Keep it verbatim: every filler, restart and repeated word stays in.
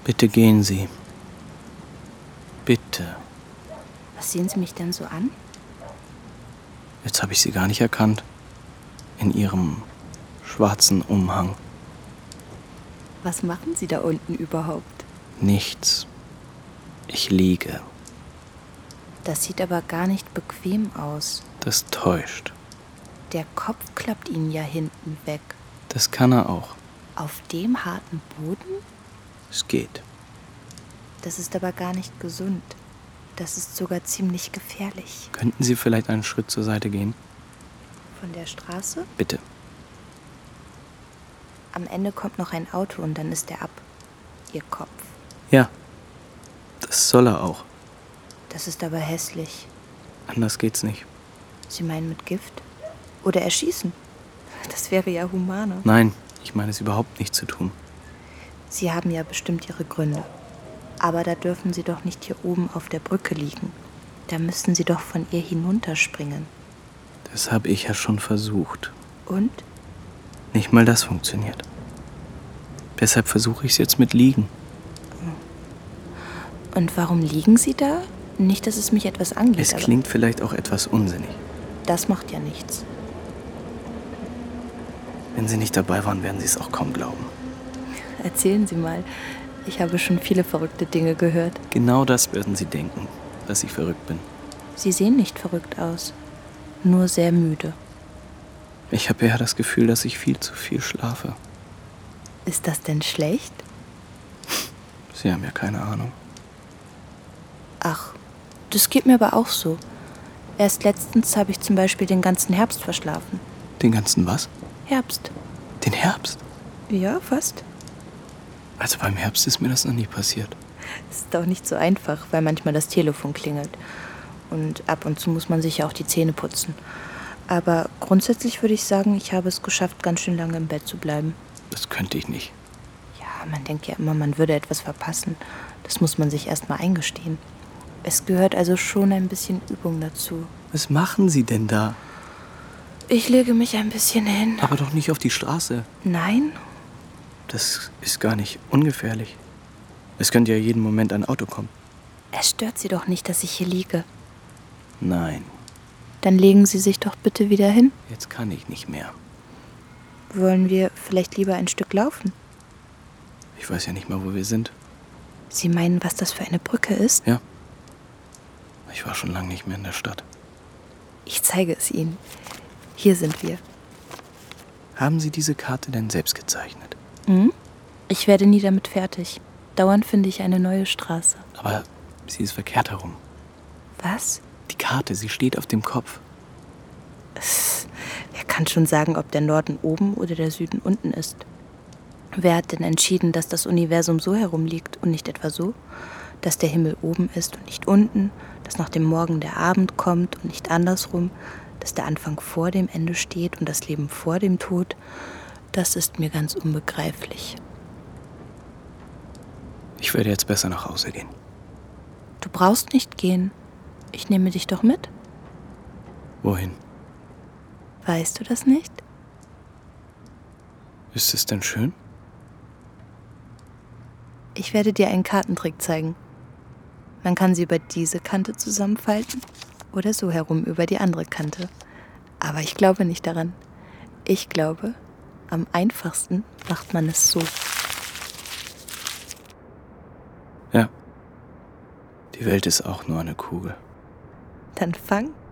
Bitte gehen Sie. Bitte. Was sehen Sie mich denn so an? Jetzt habe ich Sie gar nicht erkannt. In Ihrem schwarzen Umhang. Was machen Sie da unten überhaupt? Nichts. Ich liege. Das sieht aber gar nicht bequem aus. Das täuscht. Der Kopf klappt Ihnen ja hinten weg. Das kann er auch. Auf dem harten Boden? Es geht. Das ist aber gar nicht gesund. Das ist sogar ziemlich gefährlich. Könnten Sie vielleicht einen Schritt zur Seite gehen? Von der Straße? Bitte. Am Ende kommt noch ein Auto und dann ist er ab. Ihr Kopf. Ja, das soll er auch. Das ist aber hässlich. Anders geht's nicht. Sie meinen mit Gift? Oder erschießen? Das wäre ja humaner. Nein, ich meine es überhaupt nicht zu tun. Sie haben ja bestimmt Ihre Gründe. Aber da dürfen Sie doch nicht hier oben auf der Brücke liegen. Da müssten Sie doch von ihr hinunterspringen. Das habe ich ja schon versucht. Und? Nicht mal das funktioniert. Deshalb versuche ich es jetzt mit Liegen. Und warum liegen Sie da? Nicht, dass es mich etwas angeht. Es klingt vielleicht auch etwas unsinnig. Das macht ja nichts. Wenn Sie nicht dabei waren, werden Sie es auch kaum glauben. Erzählen Sie mal. Ich habe schon viele verrückte Dinge gehört. Genau das werden Sie denken, dass ich verrückt bin. Sie sehen nicht verrückt aus. Nur sehr müde. Ich habe eher das Gefühl, dass ich viel zu viel schlafe. Ist das denn schlecht? Sie haben ja keine Ahnung. Ach, das geht mir aber auch so. Erst letztens habe ich zum Beispiel den ganzen Herbst verschlafen. Den ganzen was? Herbst. Den Herbst? Ja, fast. Also beim Herbst ist mir das noch nie passiert. Ist auch nicht so einfach, weil manchmal das Telefon klingelt. Und ab und zu muss man sich ja auch die Zähne putzen. Aber grundsätzlich würde ich sagen, ich habe es geschafft, ganz schön lange im Bett zu bleiben. Das könnte ich nicht. Ja, man denkt ja immer, man würde etwas verpassen. Das muss man sich erst mal eingestehen. Es gehört also schon ein bisschen Übung dazu. Was machen Sie denn da? Ich lege mich ein bisschen hin. Aber doch nicht auf die Straße. Nein? Das ist gar nicht ungefährlich. Es könnte ja jeden Moment ein Auto kommen. Es stört Sie doch nicht, dass ich hier liege. Nein. Dann legen Sie sich doch bitte wieder hin. Jetzt kann ich nicht mehr. Wollen wir vielleicht lieber ein Stück laufen? Ich weiß ja nicht mal, wo wir sind. Sie meinen, was das für eine Brücke ist? Ja. Ich war schon lange nicht mehr in der Stadt. Ich zeige es Ihnen. Hier sind wir. Haben Sie diese Karte denn selbst gezeichnet? Hm? Ich werde nie damit fertig. Dauernd finde ich eine neue Straße. Aber sie ist verkehrt herum. Was? Die Karte, sie steht auf dem Kopf. Wer kann schon sagen, ob der Norden oben oder der Süden unten ist? Wer hat denn entschieden, dass das Universum so herumliegt und nicht etwa so? Dass der Himmel oben ist und nicht unten? Dass nach dem Morgen der Abend kommt und nicht andersrum? Dass der Anfang vor dem Ende steht und das Leben vor dem Tod? Das ist mir ganz unbegreiflich. Ich werde jetzt besser nach Hause gehen. Du brauchst nicht gehen. Ich nehme dich doch mit. Wohin? Weißt du das nicht? Ist es denn schön? Ich werde dir einen Kartentrick zeigen. Man kann sie über diese Kante zusammenfalten oder so herum über die andere Kante. Aber ich glaube nicht daran. Ich glaube, am einfachsten macht man es so. Ja. Die Welt ist auch nur eine Kugel. Dann fang